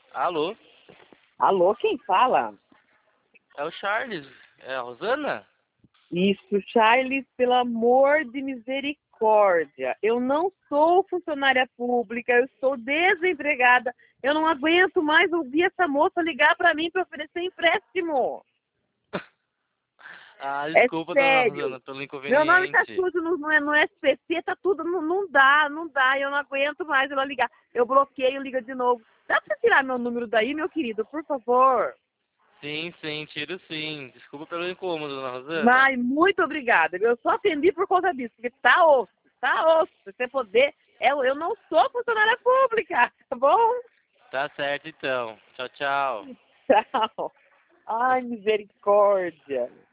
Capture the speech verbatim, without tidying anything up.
Alô? Alô, quem fala? É o Charles. É a Rosana? Isso, Charles, pelo amor de misericórdia. Eu não sou funcionária pública, eu sou desempregada. Eu não aguento mais ouvir essa moça ligar para mim para oferecer empréstimo. Ah, É desculpa, dona sério. Rosana, pelo Meu nome tá inconveniente. tudo no, no, no S P C, tá tudo, não, não dá, não dá, eu não aguento mais ela ligar. Eu bloqueio, liga de novo. Dá pra tirar meu número daí, meu querido, por favor? Sim, sim, tiro sim. Desculpa pelo incômodo, dona Rosana. Ai, muito obrigada. Eu só atendi por conta disso, porque tá osso, tá osso. Se você poder, eu, eu não sou funcionária pública, tá bom? Tá certo então. Tchau, tchau. Tchau. Ai, misericórdia.